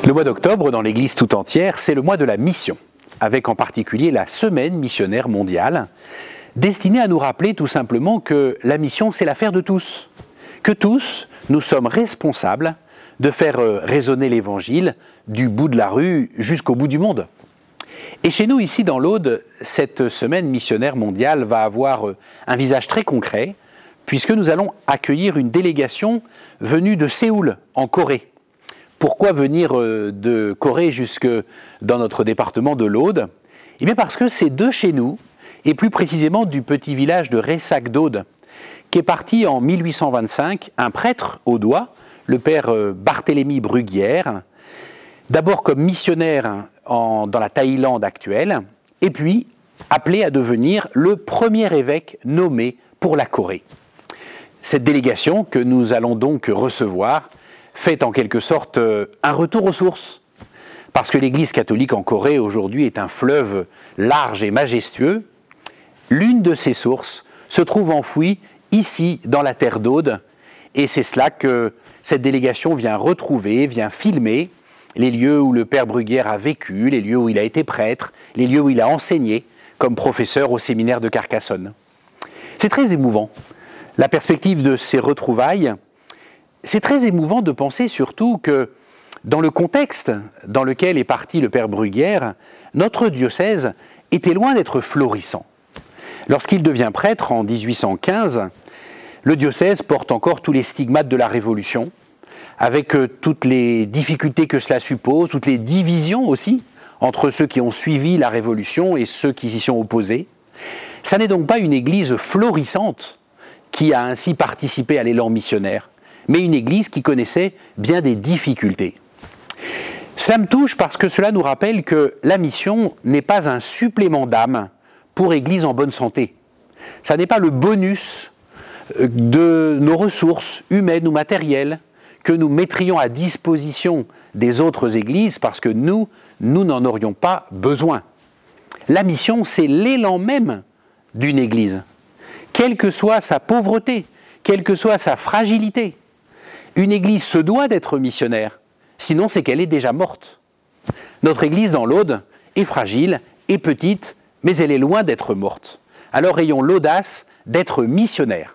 Le mois d'octobre, dans l'Église tout entière, c'est le mois de la mission, avec en particulier la Semaine missionnaire mondiale, destinée à nous rappeler tout simplement que la mission, c'est l'affaire de tous, que tous, nous sommes responsables de faire résonner l'Évangile du bout de la rue jusqu'au bout du monde. Et chez nous, ici dans l'Aude, cette Semaine missionnaire mondiale va avoir un visage très concret, puisque nous allons accueillir une délégation venue de Séoul, en Corée. Pourquoi venir de Corée jusque dans notre département de l'Aude? Eh bien parce que c'est de chez nous, et plus précisément du petit village de Ressac d'Aude, qu'est parti en 1825 un prêtre audois, le père Barthélemy Bruguière, d'abord comme missionnaire dans la Thaïlande actuelle, et puis appelé à devenir le premier évêque nommé pour la Corée. Cette délégation que nous allons donc recevoir fait en quelque sorte un retour aux sources, parce que l'Église catholique en Corée aujourd'hui est un fleuve large et majestueux. L'une de ces sources se trouve enfouie ici dans la terre d'Aude, et c'est cela que cette délégation vient retrouver, vient filmer les lieux où le père Bruguière a vécu, les lieux où il a été prêtre, les lieux où il a enseigné comme professeur au séminaire de Carcassonne. C'est très émouvant. La perspective de ces retrouvailles, c'est très émouvant de penser surtout que dans le contexte dans lequel est parti le père Bruguière, notre diocèse était loin d'être florissant. Lorsqu'il devient prêtre en 1815, le diocèse porte encore tous les stigmates de la Révolution, avec toutes les difficultés que cela suppose, toutes les divisions aussi entre ceux qui ont suivi la Révolution et ceux qui s'y sont opposés. Ça n'est donc pas une église florissante qui a ainsi participé à l'élan missionnaire, mais une église qui connaissait bien des difficultés. Cela me touche parce que cela nous rappelle que la mission n'est pas un supplément d'âme pour église en bonne santé. Ça n'est pas le bonus de nos ressources humaines ou matérielles que nous mettrions à disposition des autres églises parce que nous n'en aurions pas besoin. La mission, c'est l'élan même d'une église, quelle que soit sa pauvreté, quelle que soit sa fragilité. Une église se doit d'être missionnaire, sinon c'est qu'elle est déjà morte. Notre église dans l'Aude est fragile et petite, mais elle est loin d'être morte. Alors ayons l'audace d'être missionnaires.